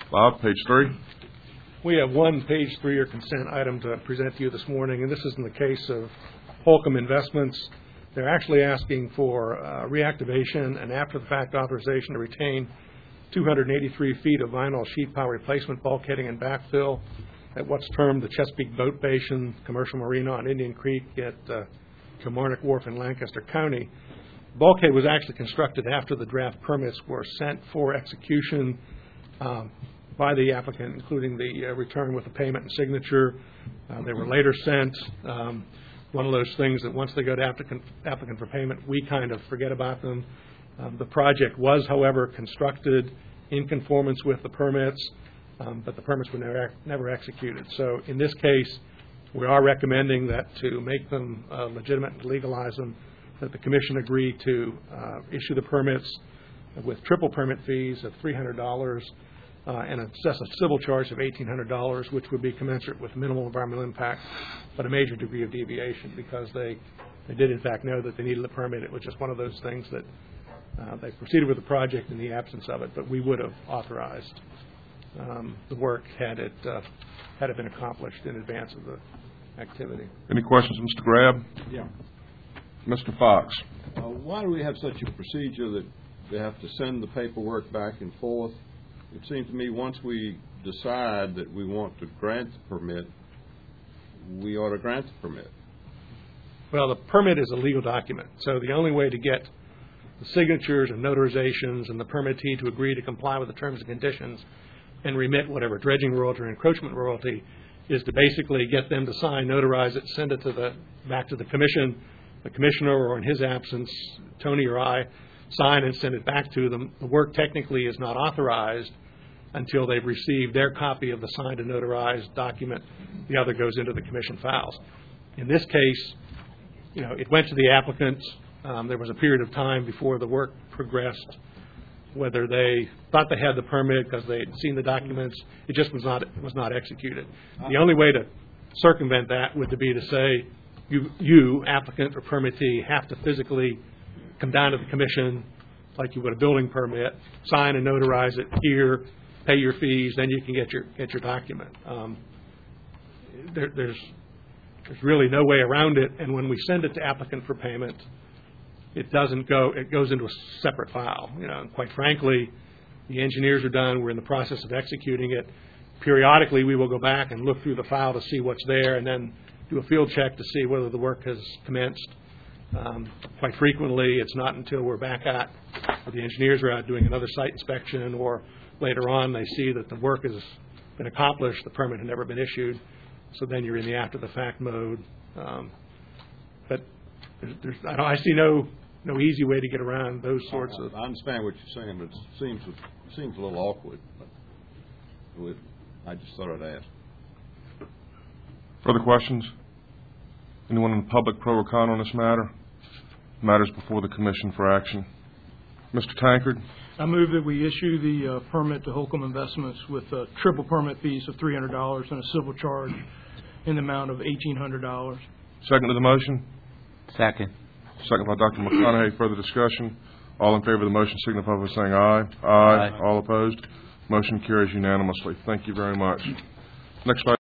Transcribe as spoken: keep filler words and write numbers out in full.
Bob, page three. We have one page three or consent item to present to you this morning, and this is in the case of Holcomb Investments. They're actually asking for uh, reactivation and after-the-fact authorization to retain two hundred eighty-three feet of vinyl sheet pile replacement bulkheading and backfill at what's termed the Chesapeake Boat Basin Commercial Marina on Indian Creek at uh, Kilmarnock Wharf in Lancaster County. Bulkhead was actually constructed after the draft permits were sent for execution um, by the applicant, including the uh, return with the payment and signature. Uh, they were later sent. Um, one of those things that once they go to applicant, applicant for payment, we kind of forget about them. Um, the project was, however, constructed in conformance with the permits, um, but the permits were never, never executed. So in this case, we are recommending that to make them uh, legitimate and legalize them, that the Commission agree to uh, issue the permits with triple permit fees of three hundred dollars uh, and assess a civil charge of eighteen hundred dollars, which would be commensurate with minimal environmental impact, but a major degree of deviation because they, they did in fact know that they needed the permit. It was just one of those things that uh, they proceeded with the project in the absence of it, but we would have authorized um, the work had it, uh, had it been accomplished in advance of the activity. Any questions, Mister Grab? Yeah. Mister Fox. Uh, why do we have such a procedure that they have to send the paperwork back and forth? It seems to me once we decide that we want to grant the permit, we ought to grant the permit. Well, the permit is a legal document, so the only way to get the signatures and notarizations and the permittee to agree to comply with the terms and conditions and remit whatever dredging royalty or encroachment royalty is to basically get them to sign, notarize it, send it to the back to the Commission. The Commissioner, or in his absence, Tony or I, sign and send it back to them. The work technically is not authorized until they've received their copy of the signed and notarized document. The other goes into the Commission files. In this case, you know, it went to the applicants. Um, there was a period of time before the work progressed, whether they thought they had the permit because they had seen the documents. It just was not was not executed. The only way to circumvent that would be to say, You, you, applicant or permittee, have to physically come down to the Commission like you would a building permit, sign and notarize it here, pay your fees, then you can get your get your document. Um, there, there's there's really no way around it, and when we send it to applicant for payment, it doesn't go. It goes into a separate file. You know, and quite frankly, the engineers are done. We're in the process of executing it. Periodically, we will go back and look through the file to see what's there, and then do a field check to see whether the work has commenced. Um, quite frequently, it's not until we're back at, or the engineers are out doing another site inspection, or later on they see that the work has been accomplished, the permit had never been issued, so then you're in the after-the-fact mode. Um, but there's, there's, I, don't, I see no no easy way to get around those sorts I, of... I understand what you're saying, but it seems, it seems a little awkward. But I just thought I'd ask. Further questions? Anyone in the public pro or con on this matter? Matters before the Commission for action. Mister Tankard? I move that we issue the uh, permit to Holcomb Investments with uh, triple permit fees of three hundred dollars and a civil charge in the amount of eighteen hundred dollars. Second to the motion? Second. Second by Doctor McConaughey. Further discussion? All in favor of the motion signify by saying aye. Aye. Aye. All opposed? Motion carries unanimously. Thank you very much. Next item.